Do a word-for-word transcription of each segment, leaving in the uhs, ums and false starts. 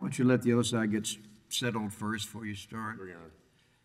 Why don't you let the other side get s- settled first before you start? Sure, Your Honor.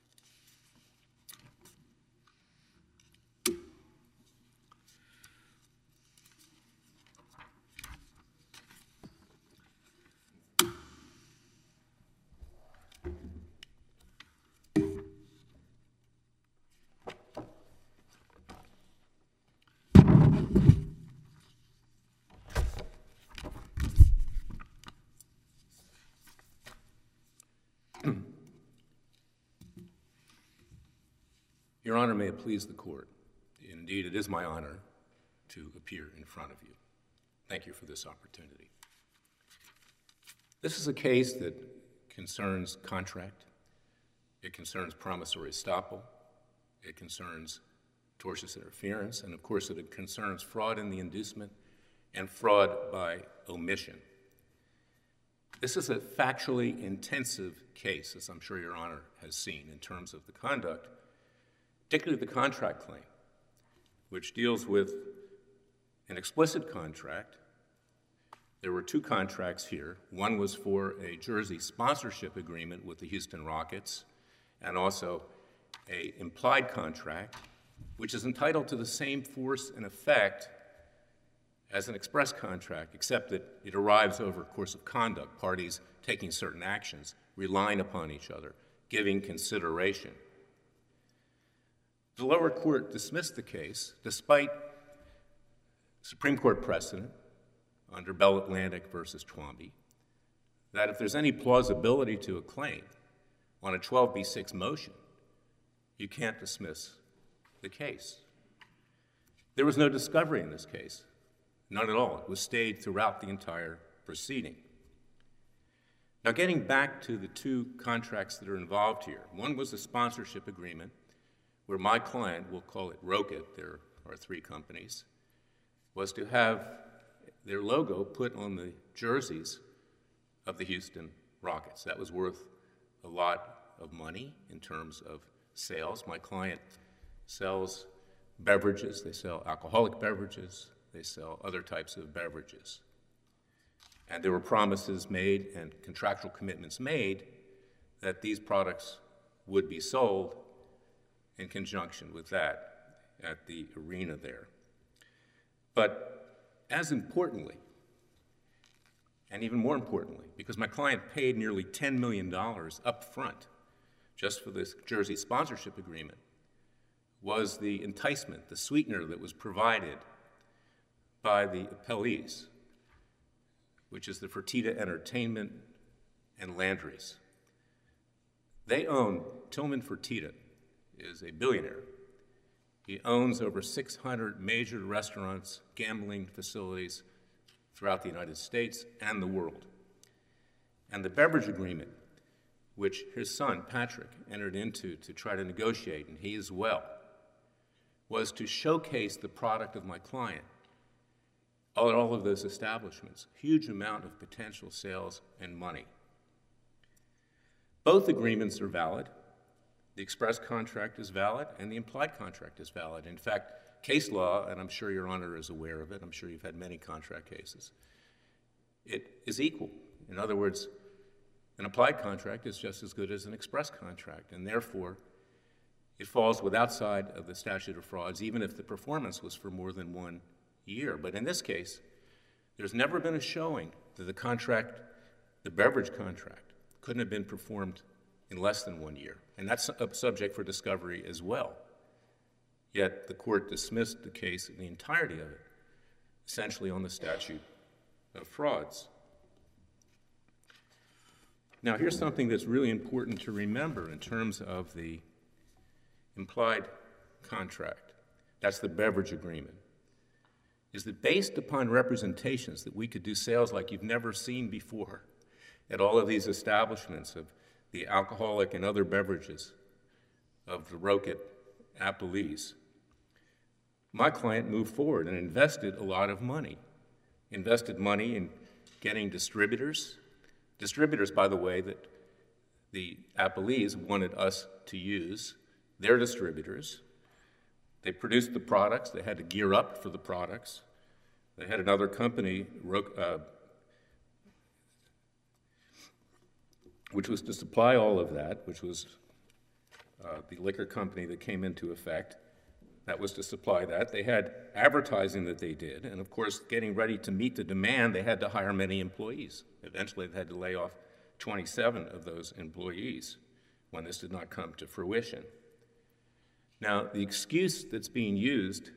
Your Honor, may it please the court. Indeed, it is my honor to appear in front of you. Thank you for this opportunity. This is a case that concerns contract. It concerns promissory estoppel. It concerns tortious interference. And of course, it concerns fraud in the inducement and fraud by omission. This is a factually intensive case, as I'm sure Your Honor has seen, in terms of the conduct, particularly the contract claim, which deals with an explicit contract. There were two contracts here. One was for a jersey sponsorship agreement with the Houston Rockets, and also an implied contract, which is entitled to the same force and effect as an express contract, except that it arrives over a course of conduct, parties taking certain actions, relying upon each other, giving consideration. The lower court dismissed the case despite Supreme Court precedent under Bell Atlantic versus Twombly that if there's any plausibility to a claim on a twelve B six motion, you can't dismiss the case. There was no discovery in this case, none at all. It was stayed throughout the entire proceeding. Now, getting back to the two contracts that are involved here, one was a sponsorship agreement where my client, we'll call it Rocket, there are three companies, was to have their logo put on the jerseys of the Houston Rockets. That was worth a lot of money in terms of sales. My client sells beverages, they sell alcoholic beverages, they sell other types of beverages. And there were promises made and contractual commitments made that these products would be sold in conjunction with that at the arena there. But as importantly, and even more importantly, because my client paid nearly ten million dollars up front just for this jersey sponsorship agreement, was the enticement, the sweetener that was provided by the appellees, which is the Fertitta Entertainment and Landry's. They own, Tillman Fertitta is a billionaire. He owns over six hundred major restaurants, gambling facilities throughout the United States and the world. And the beverage agreement, which his son, Patrick, entered into to try to negotiate, and he as well, was to showcase the product of my client at all of those establishments, huge amount of potential sales and money. Both agreements are valid. The express contract is valid, and the implied contract is valid. In fact, case law, and I'm sure Your Honor is aware of it, I'm sure you've had many contract cases, it is equal. In other words, an applied contract is just as good as an express contract, and therefore, it falls with outside of the statute of frauds, even if the performance was for more than one year. But in this case, there's never been a showing that the contract, the beverage contract, couldn't have been performed in less than one year. And that's a subject for discovery as well. Yet the court dismissed the case in the entirety of it, essentially on the statute of frauds. Now, here's something that's really important to remember in terms of the implied contract. That's the beverage agreement. Is that based upon representations that we could do sales like you've never seen before at all of these establishments of the alcoholic and other beverages of the Rocket appellees, my client moved forward and invested a lot of money. Invested money in getting distributors. Distributors, by the way, that the appellees wanted us to use. Their distributors. They produced the products. They had to gear up for the products. They had another company, uh, which was to supply all of that, which was uh, the liquor company that came into effect, that was to supply that. They had advertising that they did, and of course, getting ready to meet the demand, they had to hire many employees. Eventually, they had to lay off twenty-seven of those employees when this did not come to fruition. Now, the excuse that's being used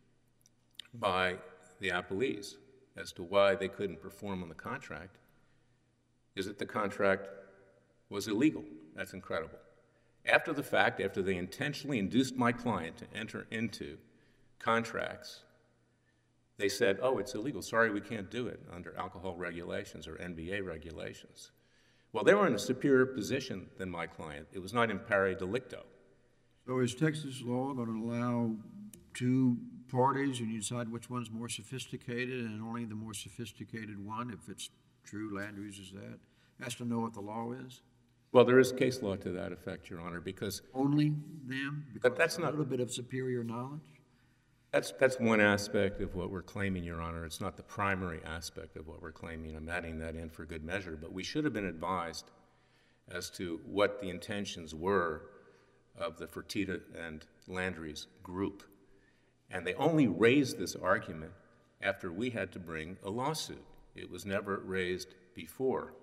by the appellees as to why they couldn't perform on the contract is that the contract was illegal. That's incredible. After the fact, after they intentionally induced my client to enter into contracts, they said, oh, it's illegal. Sorry, we can't do it under alcohol regulations or N B A regulations. Well, they were in a superior position than my client. It was not in pari delicto. So is Texas law going to allow two parties and you decide which one's more sophisticated and only the more sophisticated one, if it's true, land uses that, has to know what the law is? Well, there is case law to that effect, Your Honor, because Only them? Because But that's a not- little bit of superior knowledge? that's, that's one aspect of what we're claiming, Your Honor. It's not the primary aspect of what we're claiming. I'm adding that in for good measure. But we should have been advised as to what the intentions were of the Fertitta and Landry's group. And they only raised this argument after we had to bring a lawsuit. It was never raised before.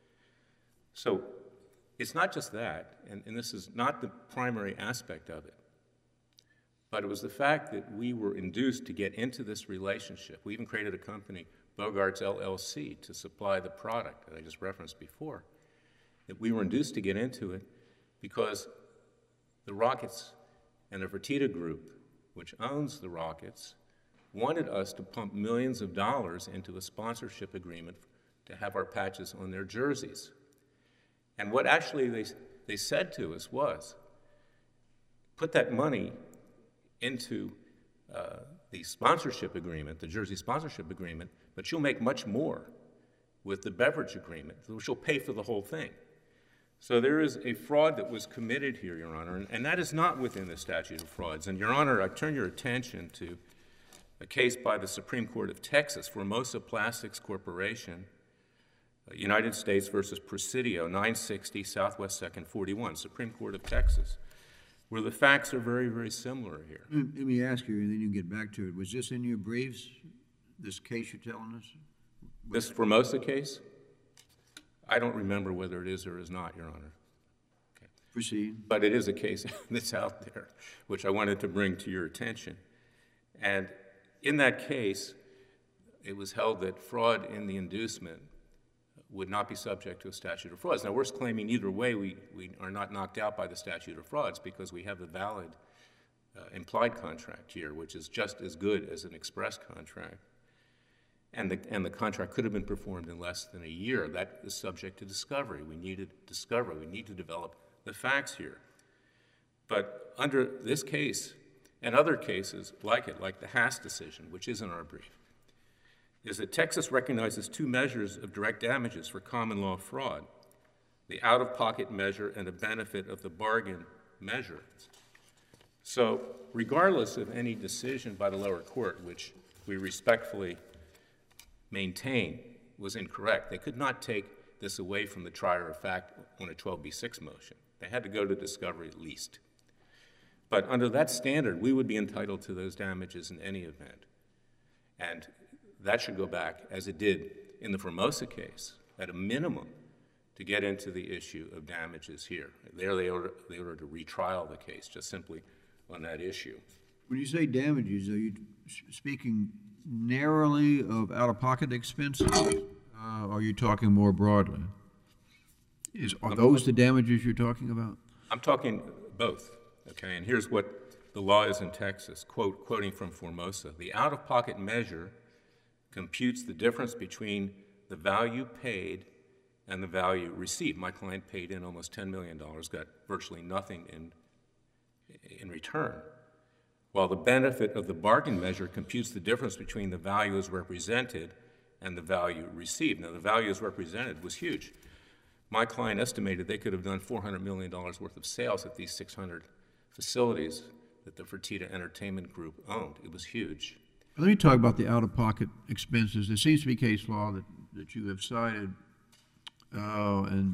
So it's not just that, and, and this is not the primary aspect of it, but it was the fact that we were induced to get into this relationship. We even created a company, Bogarts L L C, to supply the product that I just referenced before. That we were induced to get into it because the Rockets and the Fertitta Group, which owns the Rockets, wanted us to pump millions of dollars into a sponsorship agreement to have our patches on their jerseys. And what actually they, they said to us was, put that money into uh, the sponsorship agreement, the jersey sponsorship agreement, but you'll make much more with the beverage agreement, which will pay for the whole thing. So there is a fraud that was committed here, Your Honor, and, and that is not within the statute of frauds. And, Your Honor, I turn your attention to a case by the Supreme Court of Texas, Formosa Plastics Corporation, United States versus Presidio, nine sixty Southwest second forty-one, Supreme Court of Texas, where the facts are very, very similar here. Let me ask you, and then you can get back to it. Was this in your briefs, this case you're telling us? This Formosa case, I don't remember whether it is or is not, Your Honor. Okay. Proceed. But it is a case that's out there, which I wanted to bring to your attention. And in that case, it was held that fraud in the inducement would not be subject to a statute of frauds. Now, we're claiming either way we, we are not knocked out by the statute of frauds because we have a valid uh, implied contract here, which is just as good as an express contract. And the, and the contract could have been performed in less than a year. That is subject to discovery. We needed discovery. We need to develop the facts here. But under this case and other cases like it, like the Haas decision, which is in our brief, is that Texas recognizes two measures of direct damages for common law fraud, the out-of-pocket measure and the benefit of the bargain measure. So regardless of any decision by the lower court, which we respectfully maintain was incorrect, they could not take this away from the trier of fact on a twelve B six motion. They had to go to discovery at least. But under that standard, we would be entitled to those damages in any event. And that should go back, as it did in the Formosa case, at a minimum, to get into the issue of damages here. There they ordered, they ordered to retrial the case, just simply on that issue. When you say damages, are you speaking narrowly of out-of-pocket expenses? Uh, or are you talking more broadly? Is, are those the damages you're talking about? I'm talking both, okay? And here's what the law is in Texas, quote, quoting from Formosa. The out-of-pocket measure computes the difference between the value paid and the value received. My client paid in almost ten million dollars, got virtually nothing in, in return, while the benefit of the bargain measure computes the difference between the value as represented and the value received. Now, the value as represented was huge. My client estimated they could have done four hundred million dollars worth of sales at these six hundred facilities that the Fertitta Entertainment Group owned. It was huge. Let me talk about the out-of-pocket expenses. There seems to be case law that, that you have cited, uh, and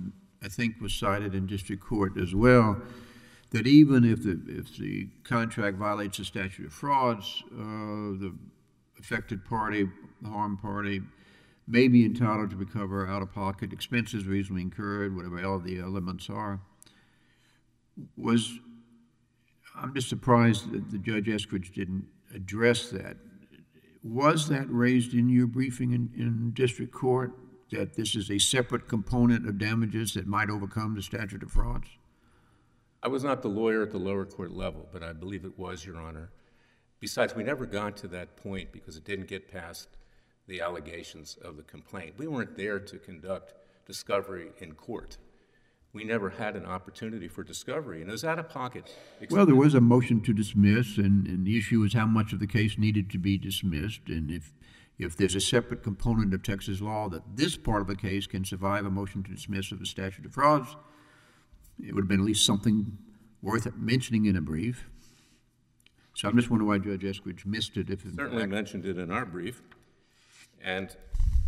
I think was cited in district court as well, that even if the, if the contract violates the statute of frauds, uh, the affected party, the harmed party, may be entitled to recover out-of-pocket expenses reasonably incurred, whatever all the elements are. Was, I'm just surprised that the Judge Eskridge didn't address that. Was that raised in your briefing in, in district court, that this is a separate component of damages that might overcome the statute of frauds? I was not the lawyer at the lower court level, but I believe it was, Your Honor. Besides, we never got to that point because it didn't get past the allegations of the complaint. We weren't there to conduct discovery in court. We never had an opportunity for discovery, and it was out of pocket. Well, there was a motion to dismiss, and, and the issue is how much of the case needed to be dismissed, and if if there's a separate component of Texas law that this part of the case can survive a motion to dismiss of the statute of frauds, it would have been at least something worth mentioning in a brief. So I'm just wondering why Judge Eskridge missed it. If Certainly fact, mentioned it in our brief. And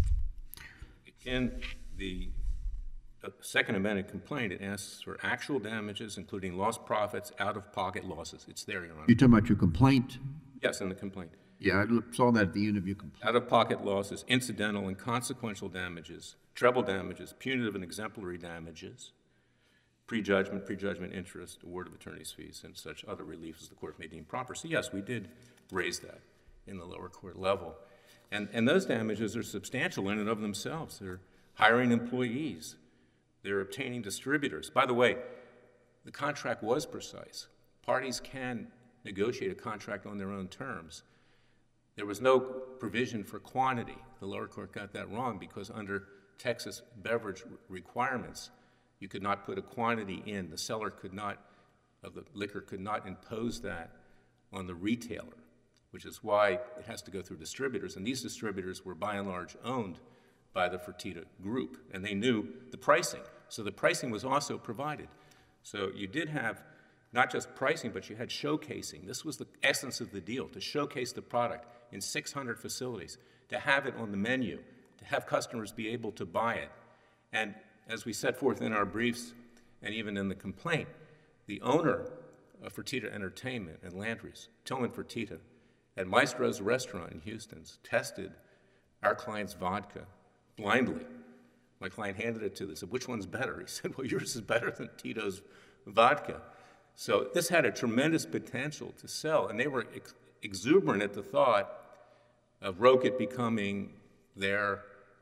in the uh, second amended complaint, it asks for actual damages, including lost profits, out-of-pocket losses. It's there, Your Honor. You're talking about your complaint? Yes, in the complaint. Yeah, I saw that at the end of your complaint. Out-of-pocket losses, incidental and consequential damages, treble damages, punitive and exemplary damages, prejudgment, prejudgment interest, award of attorney's fees, and such other relief as the court may deem proper. So yes, we did raise that in the lower court level. And, and those damages are substantial in and of themselves. They're hiring employees. They're obtaining distributors. By the way, the contract was precise. Parties can negotiate a contract on their own terms. There was no provision for quantity. The lower court got that wrong because under Texas beverage requirements, you could not put a quantity in. The seller could not, of the liquor could not impose that on the retailer, which is why it has to go through distributors. And these distributors were by and large owned by the Fertitta Group, and they knew the pricing. So the pricing was also provided. So you did have not just pricing, but you had showcasing. This was the essence of the deal, to showcase the product in six hundred facilities, to have it on the menu, to have customers be able to buy it. And as we set forth in our briefs and even in the complaint, the owner of Fertitta Entertainment and Landry's, Tillman Fertitta, at Maestro's restaurant in Houston, tested our client's vodka blindly. My client handed it to them, said, which one's better? He said, well, yours is better than Tito's vodka. So this had a tremendous potential to sell, and they were ex exuberant at the thought of Roquet becoming their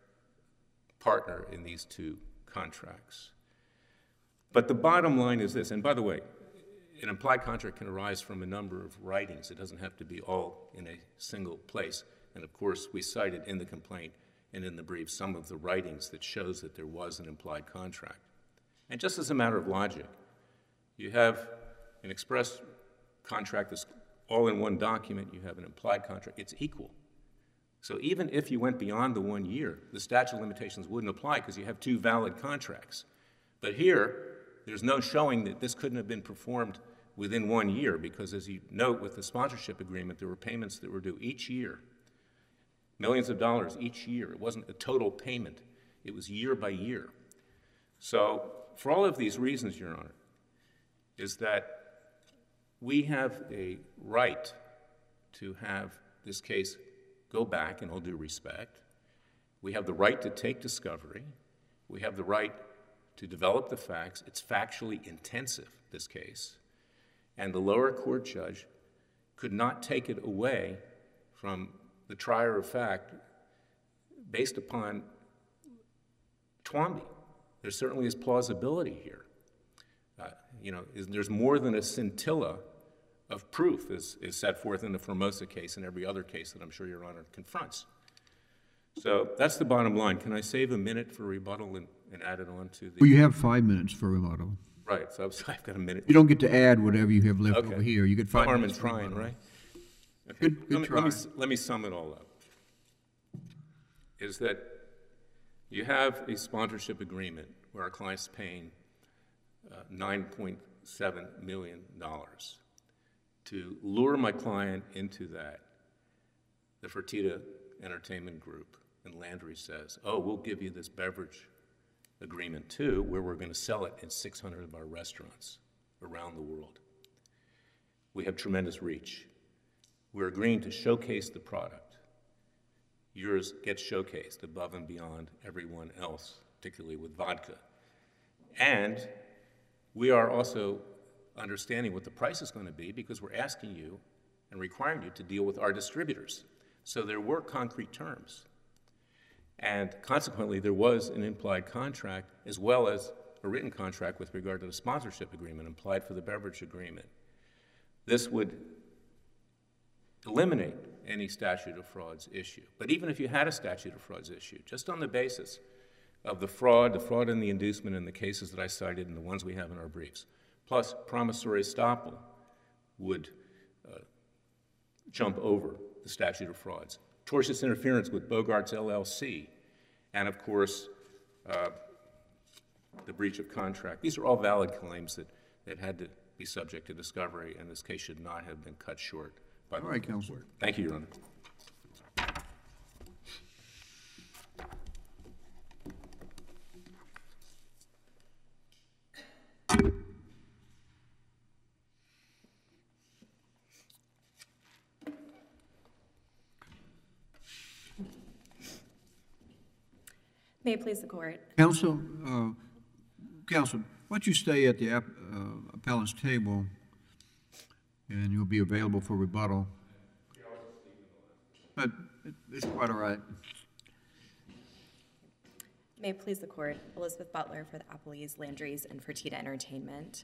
partner in these two contracts. But the bottom line is this, and by the way, an implied contract can arise from a number of writings. It doesn't have to be all in a single place. And of course, we cited in the complaint and in the brief some of the writings that shows that there was an implied contract. And just as a matter of logic, you have an express contract that's all in one document, you have an implied contract, it's equal. So even if you went beyond the one year, the statute of limitations wouldn't apply because you have two valid contracts. But here, there's no showing that this couldn't have been performed within one year because, as you note with the sponsorship agreement, there were payments that were due each year, millions of dollars each year. It wasn't a total payment. It was year by year. So for all of these reasons, Your Honor, is that we have a right to have this case go back in all due respect. We have the right to take discovery. We have the right to develop the facts. It's factually intensive, this case. And the lower court judge could not take it away from the trier of fact based upon Twombly. There certainly is plausibility here. Uh, you know, is, there's more than a scintilla of proof is, is set forth in the Formosa case and every other case that I'm sure Your Honor confronts. So that's the bottom line. Can I save a minute for rebuttal and, and add it on to the... Well, you have five minutes for rebuttal. Right, so I've, I've got a minute. You don't get to add whatever you have left okay. over here. You get five no harm minutes in trying, right? Okay. Good, good let, me, try. let, me, let me sum it all up. Is that you have a sponsorship agreement where our client's paying uh, nine point seven million dollars. To lure my client into that, the Fertitta Entertainment Group and Landry says, oh, we'll give you this beverage agreement two, where we're going to sell it in six hundred of our restaurants around the world. We have tremendous reach. We're agreeing to showcase the product. Yours gets showcased above and beyond everyone else, particularly with vodka. And we are also understanding what the price is going to be because we're asking you and requiring you to deal with our distributors. So there were concrete terms. And consequently, there was an implied contract as well as a written contract with regard to the sponsorship agreement implied for the beverage agreement. This would eliminate any statute of frauds issue. But even if you had a statute of frauds issue, just on the basis of the fraud, the fraud and the inducement in the cases that I cited and the ones we have in our briefs, plus promissory estoppel would uh, jump over the statute of frauds. Tortious interference with Bogart's L L C, and of course, uh, the breach of contract. These are all valid claims that, that had to be subject to discovery, and this case should not have been cut short by the All right, Counselor. Thank you, Your Honor. May it please the court. Counsel, uh, Counsel, why don't you stay at the app, uh, appellant's table, and you'll be available for rebuttal. But it- it's quite all right. May it please the court. Elizabeth Butler for the Applees, Landry's, and Fertitta Entertainment.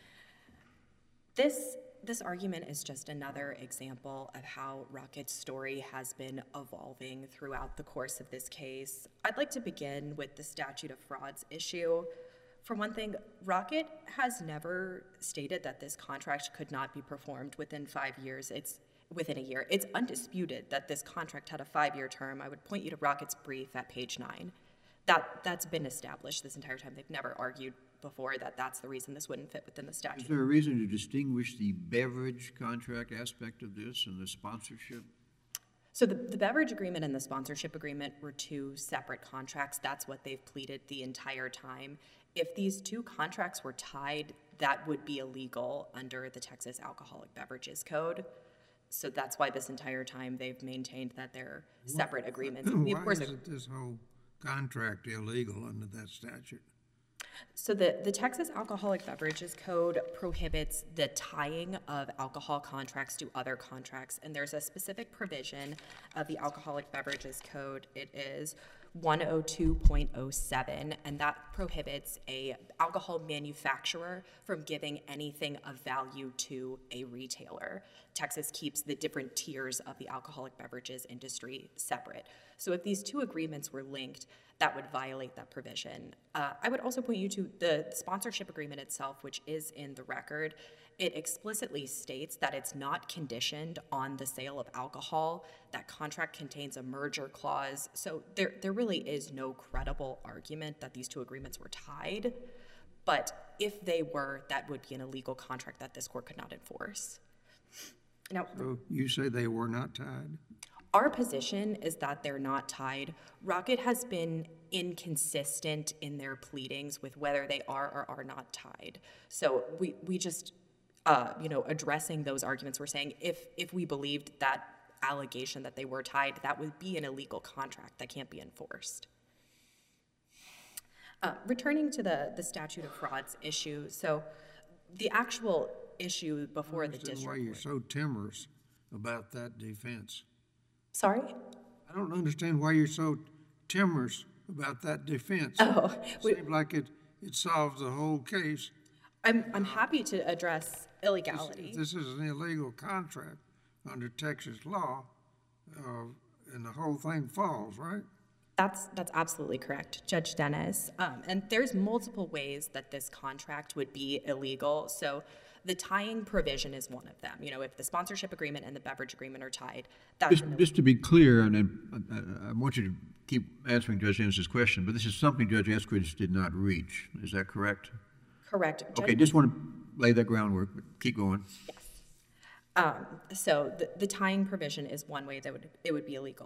This, this argument is just another example of how Rocket's story has been evolving throughout the course of this case. I'd like to begin with the statute of frauds issue. For one thing, Rocket has never stated that this contract could not be performed within five years. It's within a year. It's undisputed that this contract had a five-year term. I would point you to Rocket's brief at page nine. That, that's been established this entire time. They've never argued before that that's the reason this wouldn't fit within the Is statute. there a reason to distinguish the beverage contract aspect of this and the sponsorship? So the, the beverage agreement and the sponsorship agreement were two separate contracts. That's what they've pleaded the entire time. If these two contracts were tied, that would be illegal under the Texas Alcoholic Beverages Code. So that's why this entire time they've maintained that they're separate agreements. We, of Why course, isn't this whole contract illegal under that statute? So the, the Texas Alcoholic Beverages Code prohibits the tying of alcohol contracts to other contracts, and there's a specific provision of the Alcoholic Beverages Code. It is one oh two point oh seven, and that prohibits a alcohol manufacturer from giving anything of value to a retailer. Texas keeps the different tiers of the alcoholic beverages industry separate. So if these two agreements were linked, that would violate that provision. Uh, I would also point you to the sponsorship agreement itself, which is in the record. It explicitly states that it's not conditioned on the sale of alcohol. That contract contains a merger clause. So there, there really is no credible argument that these two agreements were tied. But if they were, that would be an illegal contract that this court could not enforce. Now, So you say they were not tied? our position is that they're not tied. Rocket has been inconsistent in their pleadings with whether they are or are not tied. So we, we just, uh, you know, addressing those arguments, we're saying if, if we believed that allegation that they were tied, that would be an illegal contract that can't be enforced. Uh, returning to the, the statute of frauds issue, so the actual issue before the Understand district why you're court. so timorous about that defense. Sorry? I don't understand why you're so timorous about that defense. Oh, we- Seems like it, it solves the whole case. I'm, I'm happy to address illegality. If this is an illegal contract under Texas law, uh, and the whole thing falls, right? That's, that's absolutely correct, Judge Dennis. Um, and there's multiple ways that this contract would be illegal. So the tying provision is one of them. You know, if the sponsorship agreement and the beverage agreement are tied, that's Just, an just to be clear, and then, I, I want you to keep answering Judge Ennis's question, but this is something Judge Eskridge did not reach. Is that correct? correct. Okay, Judge- just want to lay that groundwork, but keep going. Yes. Um, so the, the tying provision is one way that would, it would be illegal.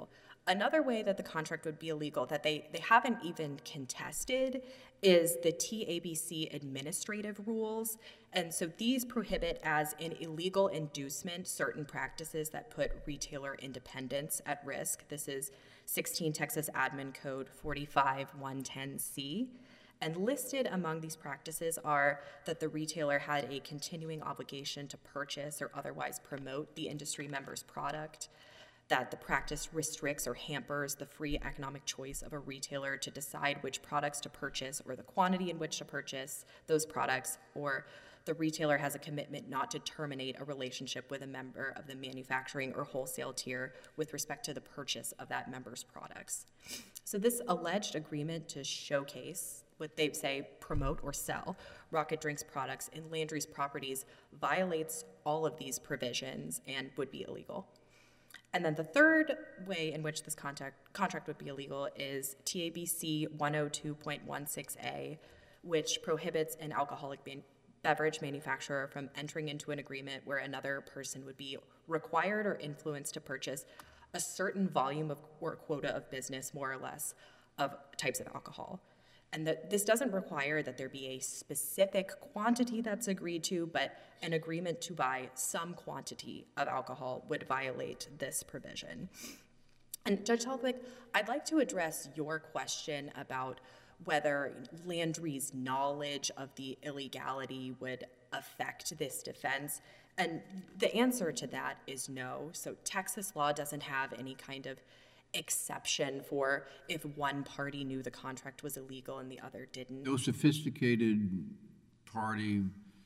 Another way that the contract would be illegal that they, they haven't even contested is the T A B C administrative rules. And so these prohibit as an illegal inducement certain practices that put retailer independence at risk. This is sixteen Texas Admin Code forty-five one ten C. And listed among these practices are that the retailer had a continuing obligation to purchase or otherwise promote the industry member's product, that the practice restricts or hampers the free economic choice of a retailer to decide which products to purchase or the quantity in which to purchase those products, or the retailer has a commitment not to terminate a relationship with a member of the manufacturing or wholesale tier with respect to the purchase of that member's products. So this alleged agreement to showcase, what they say, promote or sell Rocket Drinks products in Landry's properties violates all of these provisions and would be illegal. And then the third way in which this contract, contract would be illegal is T A B C one oh two point one six A, which prohibits an alcoholic ban- beverage manufacturer from entering into an agreement where another person would be required or influenced to purchase a certain volume of or quota of business, more or less, of types of alcohol. And that this doesn't require that there be a specific quantity that's agreed to, but an agreement to buy some quantity of alcohol would violate this provision. And Judge Helbig, I'd like to address your question about whether Landry's knowledge of the illegality would affect this defense. And the answer to that is no. So Texas law doesn't have any kind of exception for if one party knew the contract was illegal and the other didn't. No sophisticated party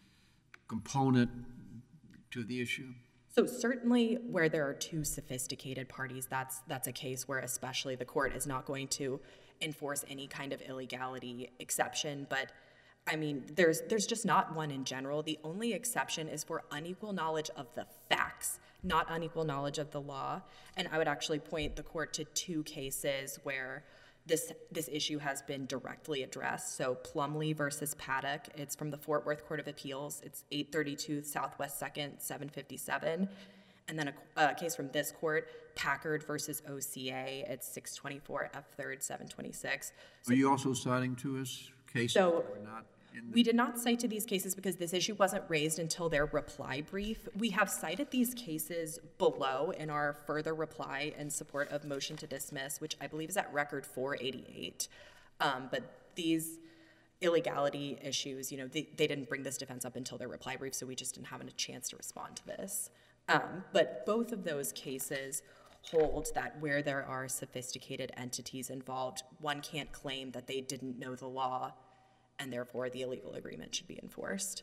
component to the issue? So certainly where there are two sophisticated parties, that's that's a case where especially the court is not going to enforce any kind of illegality exception. But I mean, there's there's just not one in general. The only exception is for unequal knowledge of the facts, not unequal knowledge of the law. And I would actually point the court to two cases where this this issue has been directly addressed. So Plumlee versus Paddock, it's from the Fort Worth Court of Appeals. It's eight thirty-two Southwest second, seven fifty-seven. And then a, a case from this court, Packard versus O C A, it's six twenty-four F third, seven twenty-six. So, are you also citing to us cases so that were not in the... We did not cite to these cases because this issue wasn't raised until their reply brief. We have cited these cases below in our further reply in support of motion to dismiss, which I believe is at record four eighty-eight. Um, but these illegality issues, you know, they, they didn't bring this defense up until their reply brief, so we just didn't have a chance to respond to this. Um, but both of those cases hold that where there are sophisticated entities involved, one can't claim that they didn't know the law, and therefore the illegal agreement should be enforced.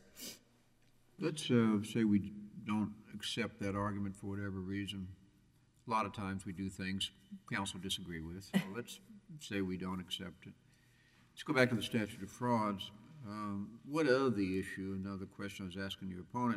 Let's uh, say we don't accept that argument for whatever reason. A lot of times we do things counsel disagree with. So let's say we don't accept it. Let's go back to the statute of frauds. Um, what of the issue, another question I was asking your opponent,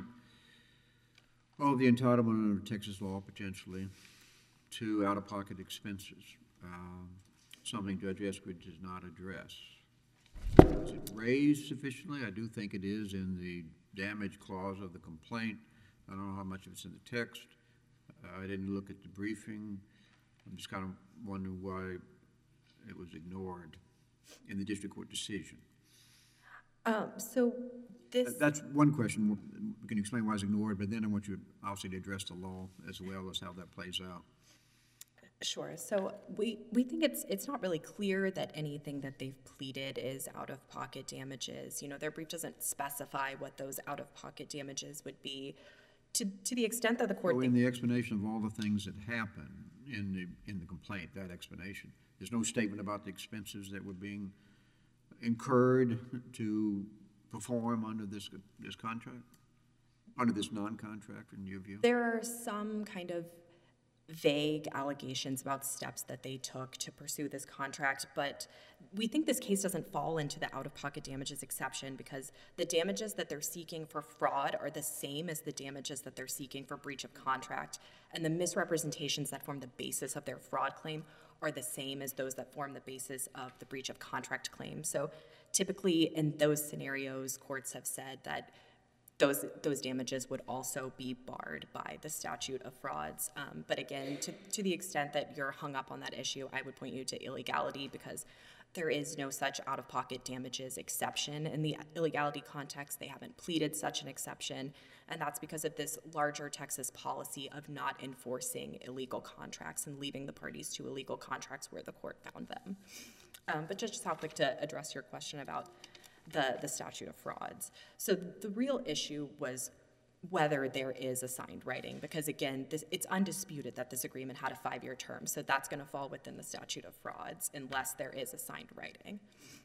oh, the entitlement under Texas law potentially to out-of-pocket expenses, um, something Judge Eskridge does not address. Is it raised sufficiently? I do think it is in the damage clause of the complaint. I don't know how much of it's in the text. Uh, I didn't look at the briefing. I'm just kind of wondering why it was ignored in the district court decision. Um, so this... That's one question. We can explain why it's ignored, but then I want you obviously to address the law as well as how that plays out. Sure. So we, we think it's it's not really clear that anything that they've pleaded is out-of-pocket damages. You know, their brief doesn't specify what those out-of-pocket damages would be. To to the extent that the court... So in the explanation of all the things that happen in the in the complaint, that explanation, there's no statement about the expenses that were being incurred to perform under this this contract, under this non-contract, in your view? There are some kind of vague allegations about steps that they took to pursue this contract, but we think this case doesn't fall into the out-of-pocket damages exception because the damages that they're seeking for fraud are the same as the damages that they're seeking for breach of contract, and the misrepresentations that form the basis of their fraud claim are the same as those that form the basis of the breach of contract claim. So typically in those scenarios, courts have said that those, those damages would also be barred by the statute of frauds. Um, but again, to, to the extent that you're hung up on that issue, I would point you to illegality, because there is no such out-of-pocket damages exception. In the illegality context, they haven't pleaded such an exception, and that's because of this larger Texas policy of not enforcing illegal contracts and leaving the parties to illegal contracts where the court found them. Um, but Judge Southwick, to address your question about the, the statute of frauds. So the real issue was whether there is a signed writing, because again, this, it's undisputed that this agreement had a five-year term, so that's going to fall within the statute of frauds unless there is a signed writing.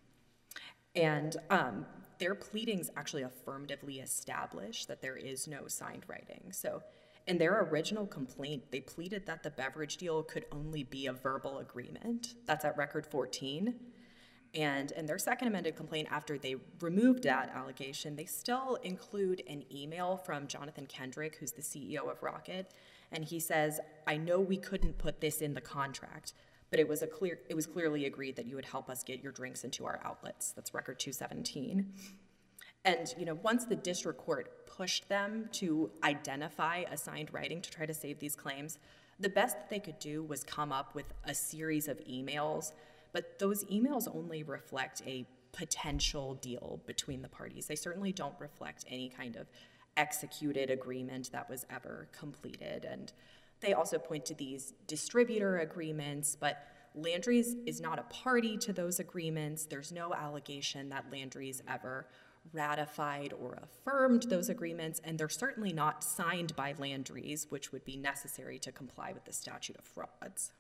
And um, their pleadings actually affirmatively establish that there is no signed writing. So in their original complaint, they pleaded that the beverage deal could only be a verbal agreement. That's at record fourteen. And in their second amended complaint, after they removed that allegation, they still include an email from Jonathan Kendrick, who's the C E O of Rocket, and he says, "I know we couldn't put this in the contract, but it was a clear, it was clearly agreed that you would help us get your drinks into our outlets." That's record two seventeen. And you know, once the district court pushed them to identify a signed writing to try to save these claims, the best that they could do was come up with a series of emails. But those emails only reflect a potential deal between the parties. They certainly don't reflect any kind of executed agreement that was ever completed. And they also point to these distributor agreements, but Landry's is not a party to those agreements. There's no allegation that Landry's ever ratified or affirmed those agreements, and they're certainly not signed by Landry's, which would be necessary to comply with the statute of frauds.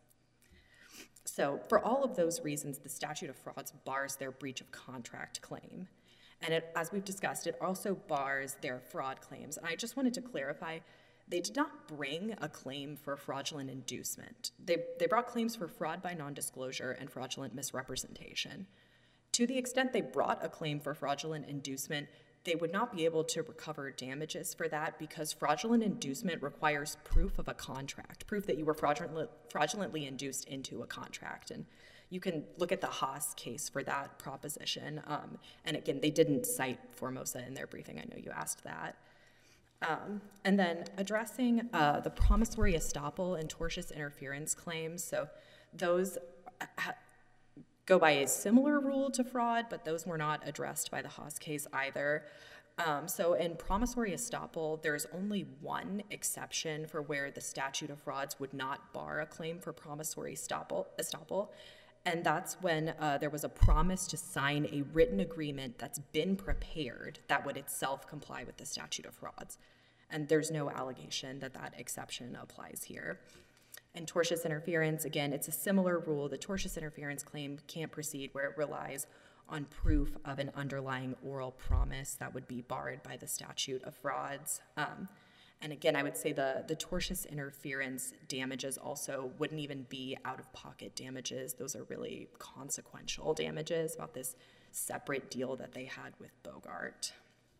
So for all of those reasons, the statute of frauds bars their breach of contract claim. And it, as we've discussed, it also bars their fraud claims. And I just wanted to clarify, they did not bring a claim for fraudulent inducement. They, they brought claims for fraud by nondisclosure and fraudulent misrepresentation. To the extent they brought a claim for fraudulent inducement, they would not be able to recover damages for that, because fraudulent inducement requires proof of a contract, proof that you were fraudulently, fraudulently induced into a contract. And you can look at the Haas case for that proposition. Um, and again, they didn't cite Formosa in their briefing. I know you asked that. Um, and then addressing uh, the promissory estoppel and tortious interference claims. So those ha- go by a similar rule to fraud, but those were not addressed by the Haas case either. Um, so in promissory estoppel, there's only one exception for where the statute of frauds would not bar a claim for promissory estoppel, estoppel, and that's when uh, there was a promise to sign a written agreement that's been prepared that would itself comply with the statute of frauds. And there's no allegation that that exception applies here. And tortious interference, again, it's a similar rule. The tortious interference claim can't proceed where it relies on proof of an underlying oral promise that would be barred by the statute of frauds. Um, and again, I would say the, the tortious interference damages also wouldn't even be out-of-pocket damages. Those are really consequential damages about this separate deal that they had with Bogart.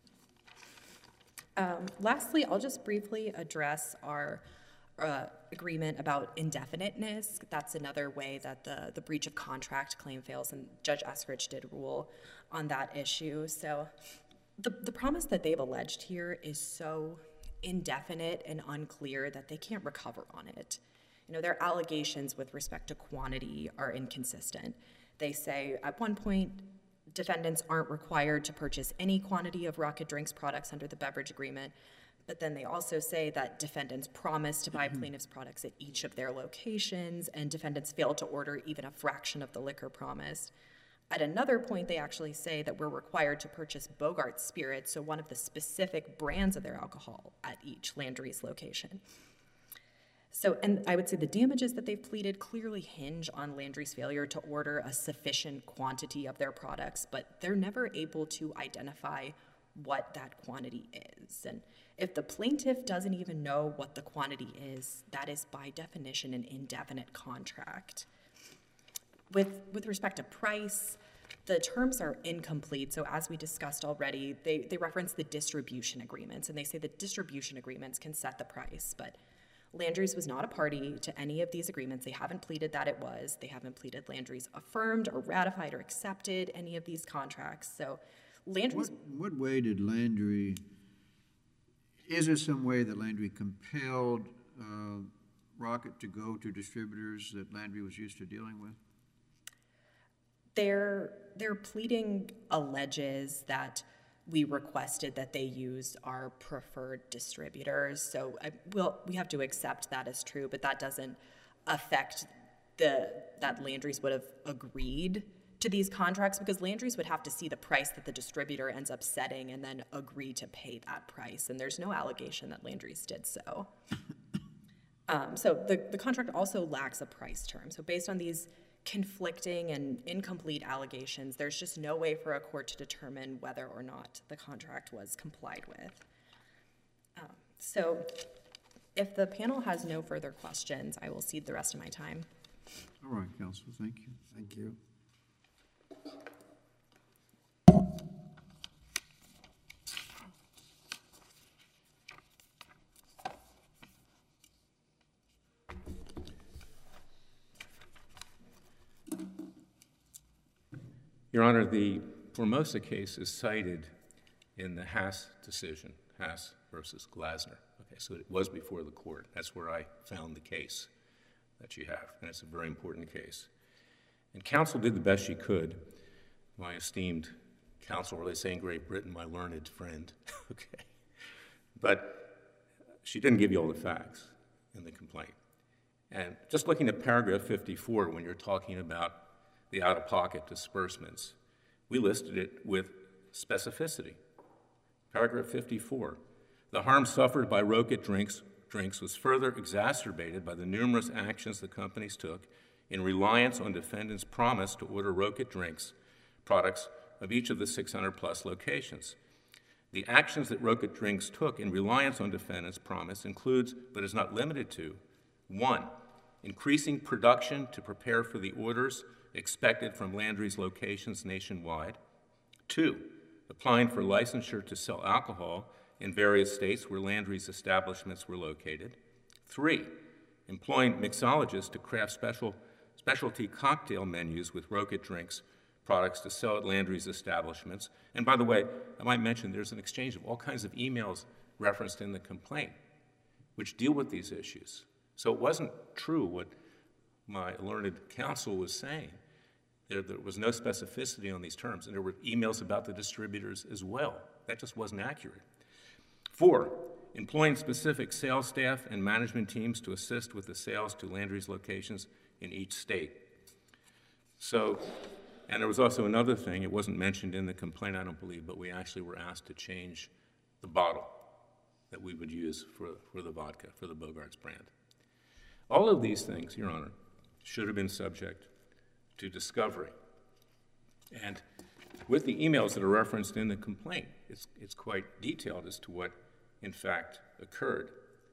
Um, lastly, I'll just briefly address our Uh, agreement about indefiniteness. That's another way that the, the breach of contract claim fails, and Judge Eskridge did rule on that issue. So the, the promise that they've alleged here is so indefinite and unclear that they can't recover on it. You know, their allegations with respect to quantity are inconsistent. They say at one point, defendants aren't required to purchase any quantity of Rocket Drinks products under the beverage agreement. But then they also say that defendants promised to buy plaintiffs' products at each of their locations, and defendants failed to order even a fraction of the liquor promised. At another point, they actually say that we're required to purchase Bogart Spirits, so one of the specific brands of their alcohol, at each Landry's location. So, and I would say the damages that they've pleaded clearly hinge on Landry's failure to order a sufficient quantity of their products, but they're never able to identify what that quantity is. And if the plaintiff doesn't even know what the quantity is, that is by definition an indefinite contract. With, with respect to price, the terms are incomplete. So as we discussed already, they, they reference the distribution agreements, and they say that distribution agreements can set the price, but Landry's was not a party to any of these agreements. They haven't pleaded that it was. They haven't pleaded Landry's affirmed or ratified or accepted any of these contracts. So Landry's... What, what way did Landry Is there some way that Landry compelled uh, Rocket to go to distributors that Landry was used to dealing with? Their, their pleading alleges that we requested that they use our preferred distributors. So I will, we have to accept that as true, but that doesn't affect the, that Landry's would have agreed to these contracts, because Landry's would have to see the price that the distributor ends up setting and then agree to pay that price. And there's no allegation that Landry's did so. Um, so the, the contract also lacks a price term. So based on these conflicting and incomplete allegations, there's just no way for a court to determine whether or not the contract was complied with. Um, so if the panel has no further questions, I will cede the rest of my time. All right, counsel, thank you. Thank you. Your Honor, the Formosa case is cited in the Haas decision, Haas versus Glasner. Okay, so it was before the court. That's where I found the case that you have, and it's a very important case. And counsel did the best she could. My esteemed counsel, or they say in Great Britain, my learned friend, okay. But she didn't give you all the facts in the complaint. And just looking at paragraph fifty-four, when you're talking about the out-of-pocket disbursements, we listed it with specificity. Paragraph fifty-four, the harm suffered by Rocket Drinks, drinks was further exacerbated by the numerous actions the companies took in reliance on defendants' promise to order Rocket Drinks products of each of the six hundred plus locations. The actions that Rocket Drinks took in reliance on defendants' promise includes, but is not limited to, one, increasing production to prepare for the orders expected from Landry's locations nationwide. Two, applying for licensure to sell alcohol in various states where Landry's establishments were located. Three, employing mixologists to craft special, specialty cocktail menus with Rocket Drinks products to sell at Landry's establishments. And by the way, I might mention there's an exchange of all kinds of emails referenced in the complaint which deal with these issues. So it wasn't true what my learned counsel was saying. There, there was no specificity on these terms, and there were emails about the distributors as well. That just wasn't accurate. Four, employing specific sales staff and management teams to assist with the sales to Landry's locations in each state. So, and there was also another thing, it wasn't mentioned in the complaint, I don't believe, but we actually were asked to change the bottle that we would use for, for the vodka, for the Bogart's brand. All of these things, Your Honor, should have been subject to discovery. And with the emails that are referenced in the complaint, it's, it's quite detailed as to what, in fact, occurred.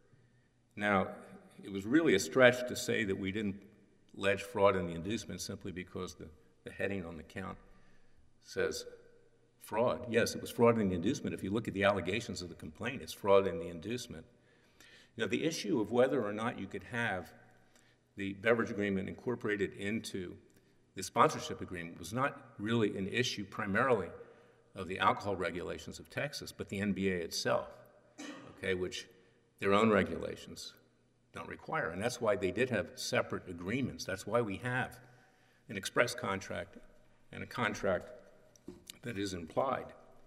Now, it was really a stretch to say that we didn't allege fraud in the inducement simply because the, the heading on the count says fraud. Yes, it was fraud in the inducement. If you look at the allegations of the complaint, it's fraud in the inducement. You know, the issue of whether or not you could have the beverage agreement incorporated into the sponsorship agreement was not really an issue primarily of the alcohol regulations of Texas, but the N B A itself, okay, which their own regulations don't require. And that's why they did have separate agreements. That's why we have an express contract and a contract that is implied.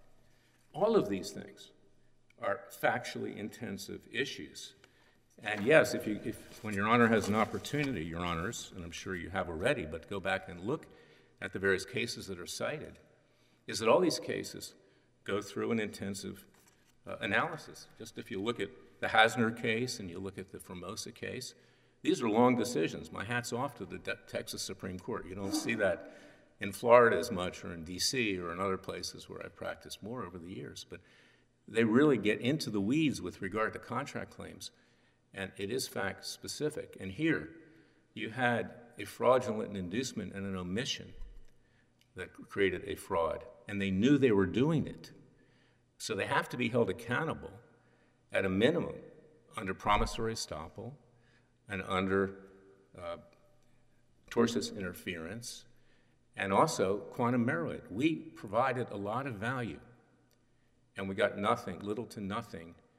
All of these things are factually intensive issues. And yes, if you, if, when Your Honor has an opportunity, Your Honors, and I'm sure you have already, but go back and look at the various cases that are cited, is that all these cases go through an intensive uh, analysis. Just if you look at the Hasner case and you look at the Formosa case, these are long decisions. My hat's off to the De- Texas Supreme Court. You don't see that in Florida as much, or in D C, or in other places where I've practiced more over the years. But they really get into the weeds with regard to contract claims. And it is fact specific. And here, you had a fraudulent inducement and an omission that created a fraud, and they knew they were doing it. So they have to be held accountable at a minimum under promissory estoppel and under uh, tortious interference, and also quantum merit. We provided a lot of value, and we got nothing, little to nothing,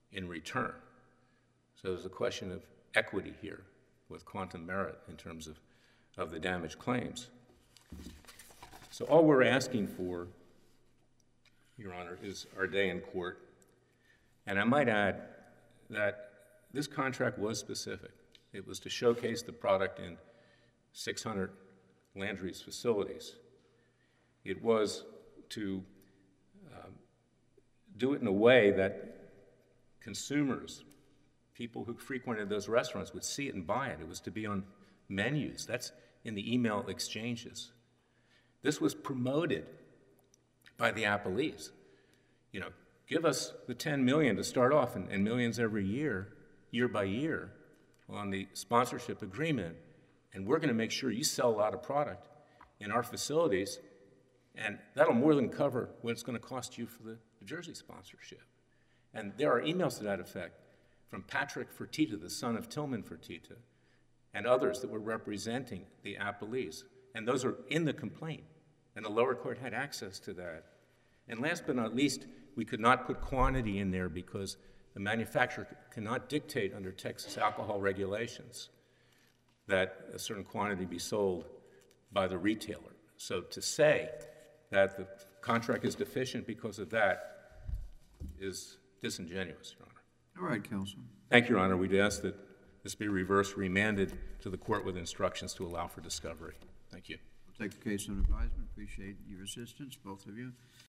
in return. So there's a question of equity here with quantum merit in terms of, of the damage claims. So all we're asking for, Your Honor, is our day in court. And I might add that this contract was specific. It was to showcase the product in six hundred Landry's facilities. It was to um, do it in a way that consumers, people who frequented those restaurants, would see it and buy it. It was to be on menus. That's in the email exchanges. This was promoted by the appellees. You know, give us the ten million to start off and, and millions every year, year by year, on the sponsorship agreement, and we're going to make sure you sell a lot of product in our facilities, and that'll more than cover what it's going to cost you for the, the jersey sponsorship. And there are emails to that effect from Patrick Fertitta, the son of Tillman Fertitta, and others that were representing the appellees. And those are in the complaint, and the lower court had access to that. And last but not least, we could not put quantity in there because the manufacturer cannot dictate under Texas alcohol regulations that a certain quantity be sold by the retailer. So to say that the contract is deficient because of that is disingenuous, Your Honor. All right, counsel. Thank you, Your Honor. We'd ask that this be reversed, remanded to the court with instructions to allow for discovery. Thank you. We'll take the case under advisement. Appreciate your assistance, both of you.